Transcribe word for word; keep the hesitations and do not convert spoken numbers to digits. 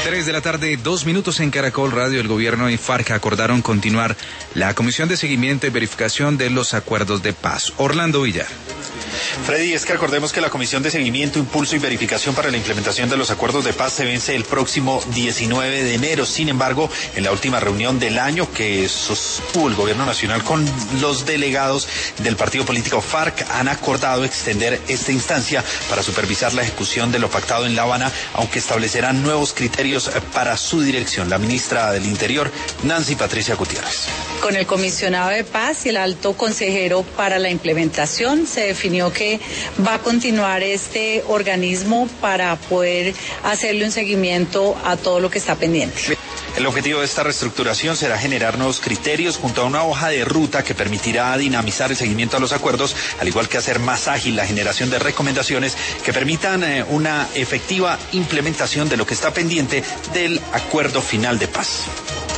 Tres de la tarde, dos minutos en Caracol Radio. El gobierno y FARC acordaron continuar la comisión de seguimiento y verificación de los acuerdos de paz. Orlando Villar. Freddy, es que recordemos que la Comisión de Seguimiento, Impulso y Verificación para la Implementación de los Acuerdos de Paz se vence el próximo diecinueve de enero. Sin embargo, en la última reunión del año que sostuvo el Gobierno Nacional con los delegados del partido político FARC, han acordado extender esta instancia para supervisar la ejecución de lo pactado en La Habana, aunque establecerán nuevos criterios para su dirección. La ministra del Interior, Nancy Patricia Gutiérrez. Con el comisionado de paz y el alto consejero para la implementación se definió que va a continuar este organismo para poder hacerle un seguimiento a todo lo que está pendiente. El objetivo de esta reestructuración será generar nuevos criterios junto a una hoja de ruta que permitirá dinamizar el seguimiento a los acuerdos, al igual que hacer más ágil la generación de recomendaciones que permitan eh, una efectiva implementación de lo que está pendiente del acuerdo final de paz.